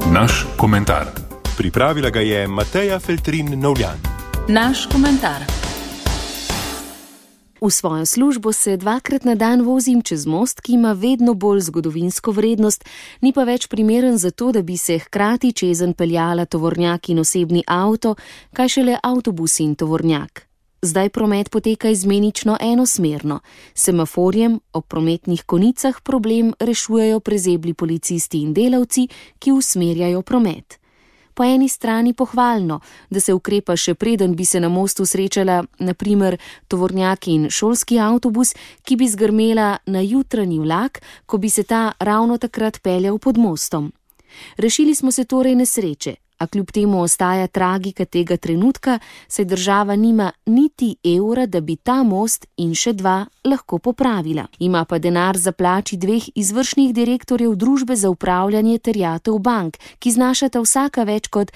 Naš komentar. Pripravila ga je Mateja Feltrin Novljan. Naš komentar. V svojo službo se 2-krat na dan vozim čez most, ki ima vedno bolj zgodovinsko vrednost, ni pa več primeren za to, da bi se hkrati čezenj peljala tovornjak in osebni avto, kaj šele avtobus in tovornjak. Zdaj promet poteka izmenično enosmerno. Semaforjem ob prometnih konicah problem rešujejo prezebli policisti in delavci, ki usmerjajo promet. Po eni strani pohvalno, da se ukrepa še preden bi se na mostu srečala na primer tovornjak in šolski avtobus, ki bi zgrmela na jutranji vlak, ko bi se ta ravno takrat peljal pod mostom. Rešili smo se torej nesreče, a kljub temu ostaja tragika tega trenutka, saj država nima niti evra, da bi ta most in še 2 lahko popravila. Ima pa denar za plači 2 izvršnih direktorjev družbe za upravljanje terjatev bank, ki znašata vsaka več kot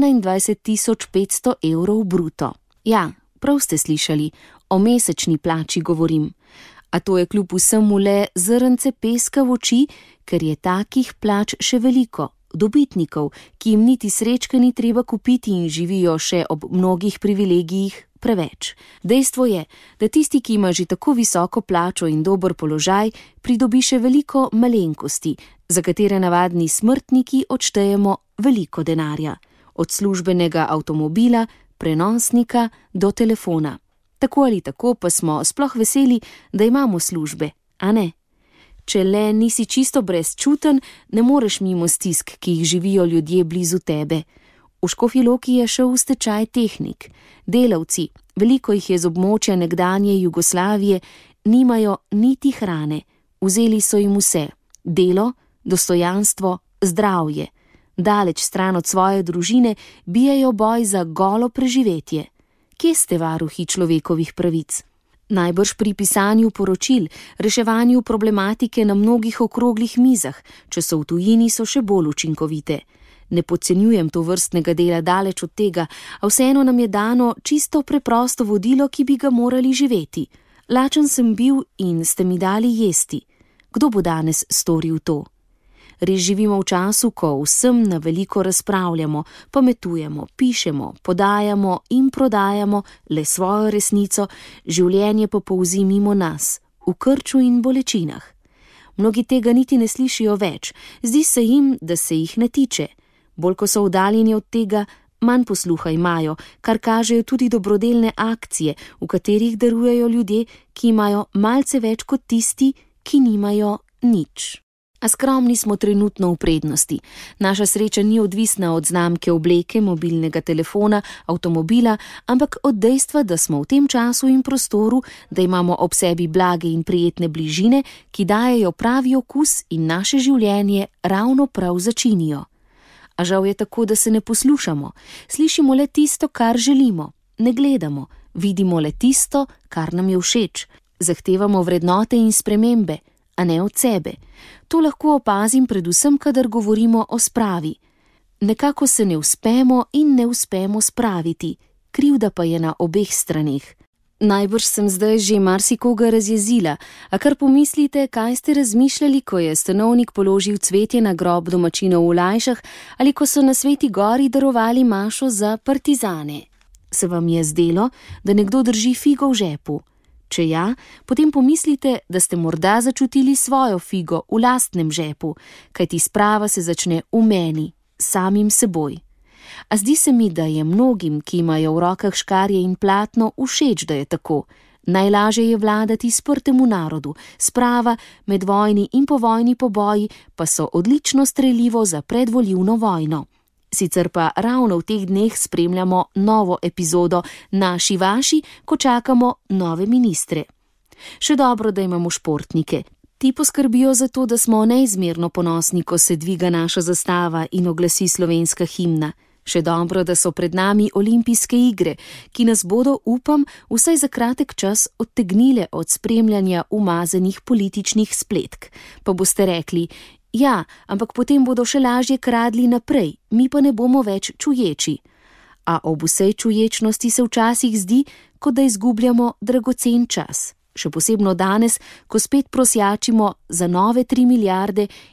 21.500 evrov bruto. Ja, prav ste slišali, o mesečni plači govorim. A to je kljub vsemu le zrnce peska v oči, ker je takih plač še veliko. Dobitnikov, ki jim niti srečke ni treba kupiti in živijo še ob mnogih privilegijih, preveč. Dejstvo je, da tisti, ki ima že tako visoko plačo in dober položaj, pridobi še veliko malenkosti, za katere navadni smrtniki odštejemo veliko denarja. Od službenega avtomobila, prenosnika do telefona. Tako ali tako pa smo sploh veseli, da imamo službe, a ne? Če le nisi čisto brezčuten, ne moreš mimo stisk, ki jih živijo ljudje blizu tebe. V Škofji Loki je šel v stečaj tehnik. Delavci, veliko jih je z območja nekdanje Jugoslavije, nimajo niti hrane. Vzeli so jim vse. Delo, dostojanstvo, zdravje. Daleč stran od svoje družine bijajo boj za golo preživetje. Kje ste varuhi človekovih pravic? Najbrž pri pisanju poročil, reševanju problematike na mnogih okroglih mizah, če so v tujini, so še bolj učinkovite. Ne podcenjujem to vrstnega dela daleč od tega, a vseeno nam je dano čisto preprosto vodilo, ki bi ga morali živeti. Lačen sem bil in ste mi dali jesti. Kdo bo danes storil to? Res živimo v času, ko vsem na veliko razpravljamo, pametujemo, pišemo, podajamo in prodajamo le svojo resnico, življenje pa polzi mimo nas, v krču in bolečinah. Mnogi tega niti ne slišijo več, zdi se jim, da se jih ne tiče. Bolj ko so oddaljeni od tega, manj posluha imajo, kar kažejo tudi dobrodelne akcije, v katerih darujejo ljudje, ki imajo malce več kot tisti, ki nimajo nič. A skromni smo trenutno v prednosti. Naša sreča ni odvisna od znamke obleke, mobilnega telefona, avtomobila, ampak od dejstva, da smo v tem času in prostoru, da imamo ob sebi blage in prijetne bližine, ki dajejo pravi okus in naše življenje ravno prav začinijo. A žal je tako, da se ne poslušamo. Slišimo le tisto, kar želimo. Ne gledamo. Vidimo le tisto, kar nam je všeč. Zahtevamo vrednote in spremembe, a ne od sebe. To lahko opazim predvsem, kadar govorimo o spravi. Nekako se ne uspemo in ne uspemo spraviti, krivda pa je na obeh straneh. Najbrž sem zdaj že marsikoga razjezila, a kar pomislite, kaj ste razmišljali, ko je stanovnik položil cvetje na grob domačinov v Lajšah ali ko so na Sveti gori darovali mašo za partizane. Se vam je zdelo, da nekdo drži figo v žepu? Če ja, potem pomislite, da ste morda začutili svojo figo v lastnem žepu, kajti sprava se začne v meni, samim seboj. A zdi se mi, da je mnogim, ki imajo v rokah škarje in platno, všeč, da je tako. Najlažje je vladati sprtemu narodu, sprava, medvojni in povojni poboji pa so odlično strelivo za predvoljivno vojno. Sicer pa ravno v teh dneh spremljamo novo epizodo Naši vaši, ko čakamo nove ministre. Še dobro, da imamo športnike. Ti poskrbijo za to, da smo neizmerno ponosni, ko se dviga naša zastava in oglasi slovenska himna. Še dobro, da so pred nami olimpijske igre, ki nas bodo, upam, vsaj za kratek čas odtegnile od spremljanja umazanih političnih spletk. Pa boste rekli, ja, ampak potem bodo še lažje kradli naprej, mi pa ne bomo več čuječi. A ob vsej čuječnosti se včasih zdi, kot da izgubljamo dragocen čas. Še posebno danes, ko spet prosjačimo za nove 3 milijarde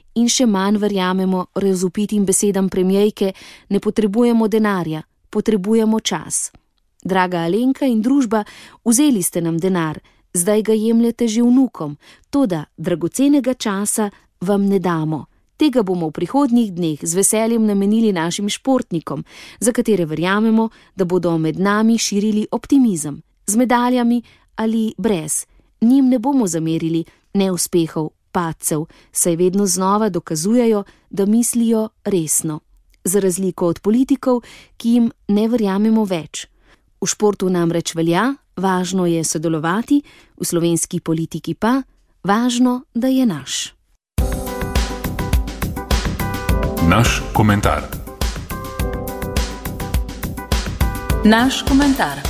In še manj verjamemo razvpitim besedam premierke: ne potrebujemo denarja, potrebujemo čas. Draga Alenka in družba, vzeli ste nam denar, zdaj ga jemljete že vnukom, toda dragocenega časa vam ne damo. Tega bomo v prihodnjih dneh z veseljem namenili našim športnikom, za katere verjamemo, da bodo med nami širili optimizem, z medaljami ali brez. Njim ne bomo zamerili neuspehov, padcev, saj vedno znova dokazujejo, da mislijo resno. Za razliko od politikov, ki jim ne verjamemo več. V športu namreč velja, važno je sodelovati, v slovenski politiki pa važno, da je naš. Naš komentar. Naš komentar.